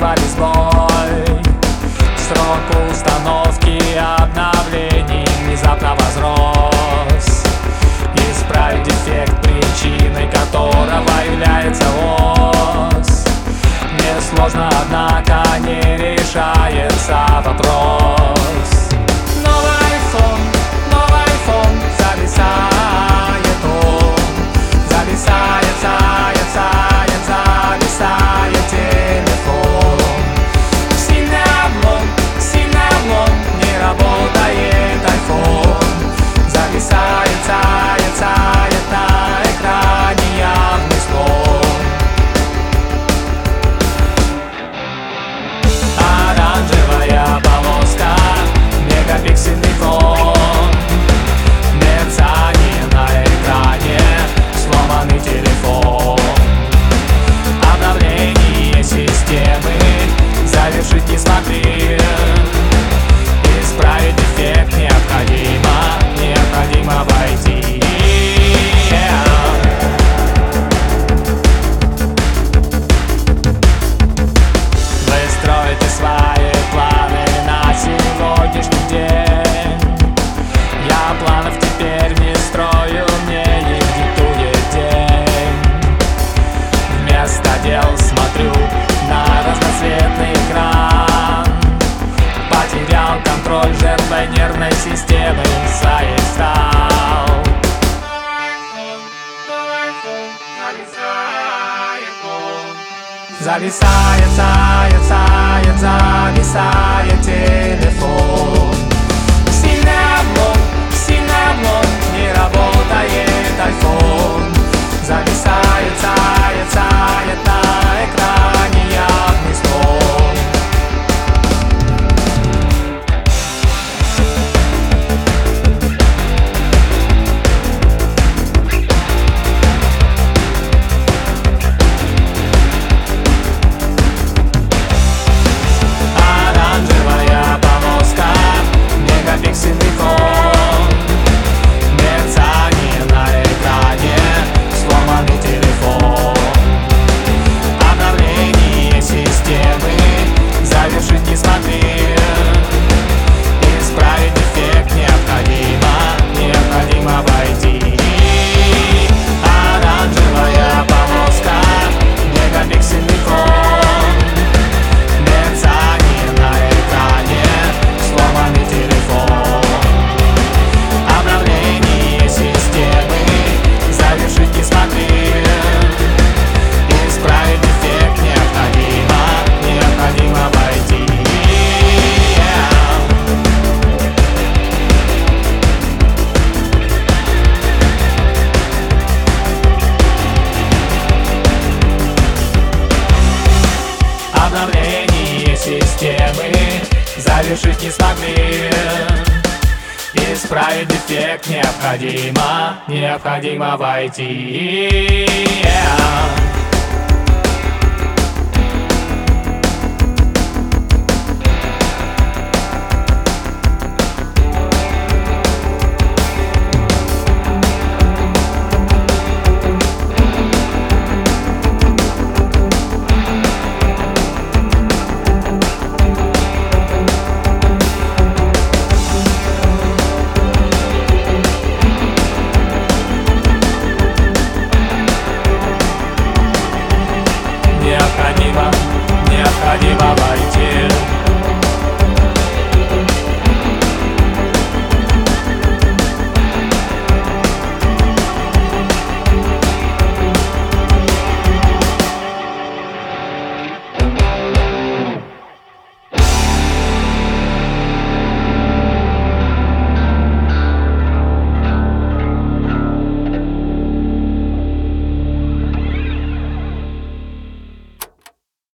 назвали сбой. Срок установки обновлений внезапно возрос. Исправить дефект, причиной которого является ВОЗ. Несложно, однако не решается вопрос. Новый iPhone, зависает он. Зависает телефон. Сильный облом, не работает iPhone. Зависает на экране явный слом. Оранжевая полоска, мегапиксельный фон. Мерцание на экране, сломанный телефон. Обновление системы завершить не смогли. Исправить дефект необходимо войти. Вы строите свои планы на сегодняшний день. Я планов теперь не строю, мне их диктует день. Вместо дел смотрю на разноцветный экран. Потерял контроль, жертвой нервной системы Заик стал. Зависает телефон. Сильный облом, не работает iPhone. Зависает на экране явный слом. Оранжевая полоска, мегапиксельный фон. Мерцание на экране, сломанный телефон. Обновление системы завершить не смогли. Исправить дефект необходимо войти. Оранжевая полоска, мегапиксельный фон. Мерцание на экране, сломанный телефон. Обновление системы завершить не смогли. Исправить дефект необходимо войти. Обновление системы завершить не смогли. Исправить дефект необходимо войти.